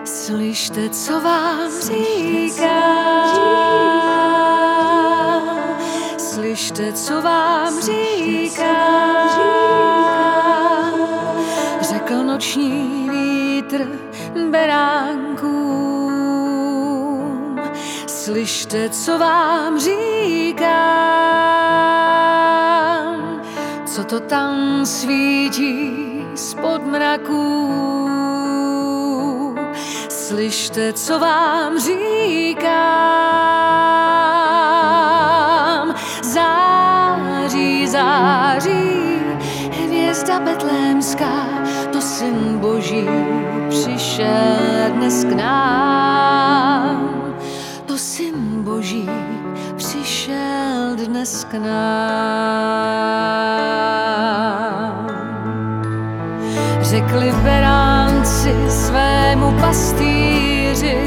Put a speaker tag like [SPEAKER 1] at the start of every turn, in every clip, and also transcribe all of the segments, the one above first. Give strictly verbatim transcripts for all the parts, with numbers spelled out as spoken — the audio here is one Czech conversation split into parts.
[SPEAKER 1] Slyšte, co vám říká. Slyšte, co vám říká. Řekl noční vítr beránkům. Slyšte, co vám říkám. Co to tam svítí spod mraků. Slyšte, co vám říkám. Září, září hvězda betlémská, to Syn Boží přišel dnes k nám. To Syn Boží přišel dnes k nám. Řekli beránci svému pastýři,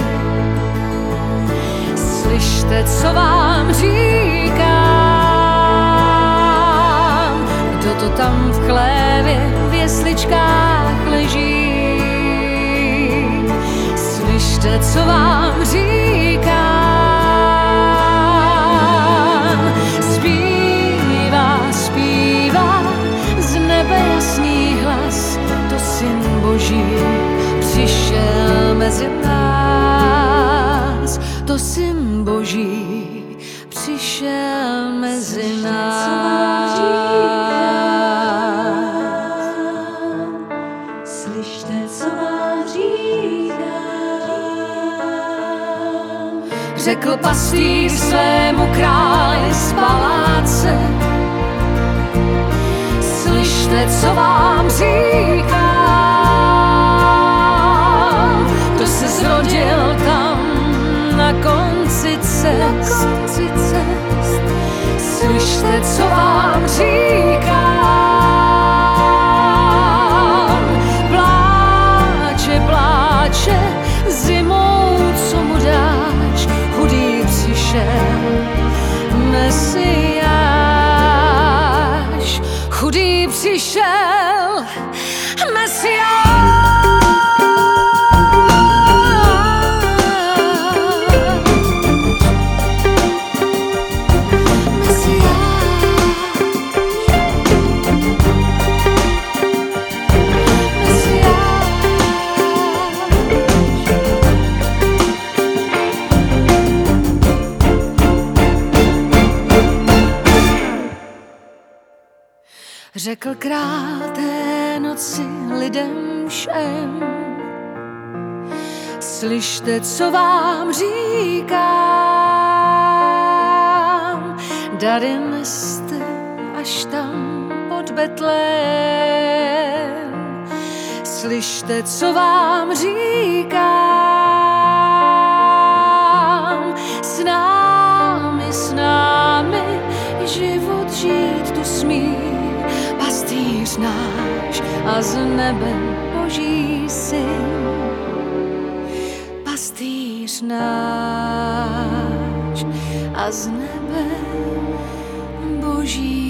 [SPEAKER 1] slyšte, co vám říkám. Kdo to tam v chlévě v jesličkách leží? Slyšte, co vám říkám. Zpívá, zpívá z nebe jasný hlas, to Syn Boží přišel mezi nás. To Syn Boží přišel mezi nás.
[SPEAKER 2] Slyšte, co vám říká.
[SPEAKER 1] Řekl pastýř svému králi z paláce, slyšte, co vám říkám. Kdo se zrodil tam na konci cest, slyšte, co vám říkám. Pláče, pláče, zimou, co mu dáš, chudý přišel Mesiáš. Chudý přišel Mesiáš. Řekl král té noci lidem všem, slyšte, co vám říkám. Dary neste až tam pod Betlém. Slyšte, co vám říkám. S námi, s námi život žít tu smí pastýř náš a z nebe Boží Syn. Pastýř náš a z nebe Boží